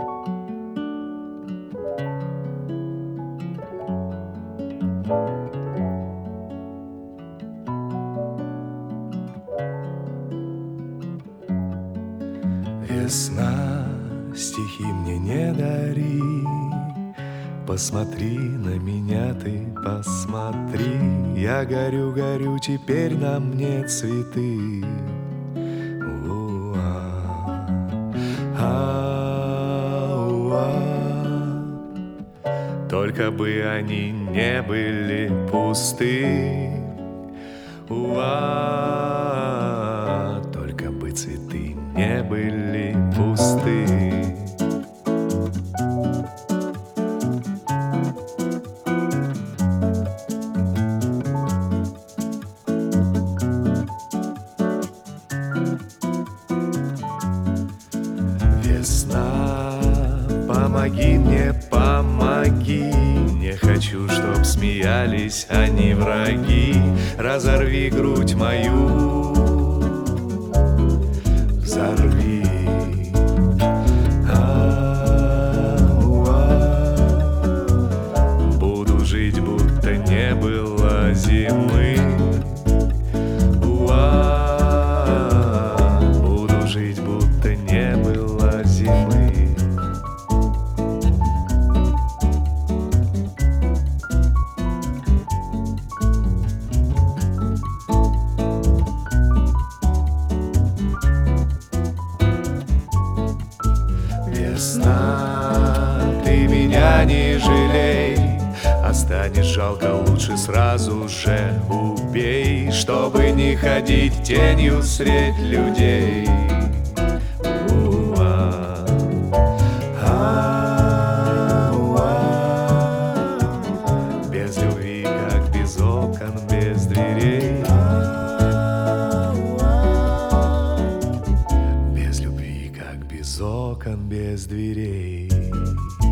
Весна, стихи мне не дари, посмотри на меня ты, посмотри. Я горю, горю, теперь на мне цветы. Только бы они не были пусты. Только бы цветы не были пусты. Весна, помоги мне, помоги. Не хочу, чтоб смеялись они, враги. Разорви грудь мою, взорви. Буду жить, будто не было зимы. Буду жить, будто не было зимы. Весна, ты меня не жалей. Останешь жалко, лучше сразу же убей, чтобы не ходить тенью средь людей. Без любви, как без окон, без дверей. Без любви, как без окон, без дверей.